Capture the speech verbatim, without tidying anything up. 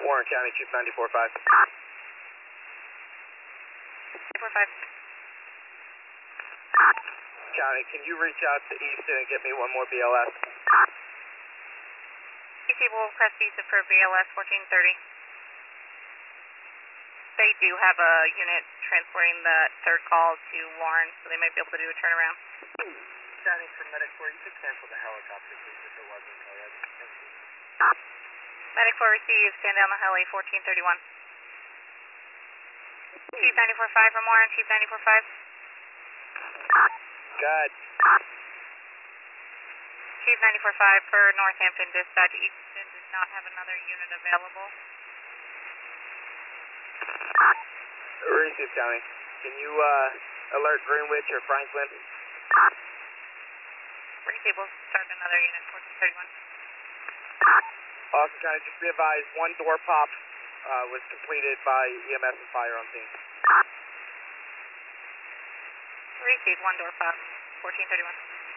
Warren County, Chief ninety-four five. ninety-four five. County, can you reach out to Easton and get me one more B L S? P C will request Easton for B L S fourteen thirty. They do have a unit transporting the third call to Warren, so they might be able to do a turnaround. County for Medic four, you could cancel the helicopter, please, if it wasn't already. Thank you. Medic four received, stand down the heli, fourteen thirty-one. Chief ninety-four five from Warren, Chief ninety-four five. Good. Chief ninety-four five for Northampton dispatch, Easton does not have another unit available. Received, County. Can you uh, alert Greenwich or Franklin? Received will start another unit, fourteen thirty-one. Austin County, just be advised, one door pop uh, was completed by E M S and fire on scene. Received, one door pop, fourteen thirty-one.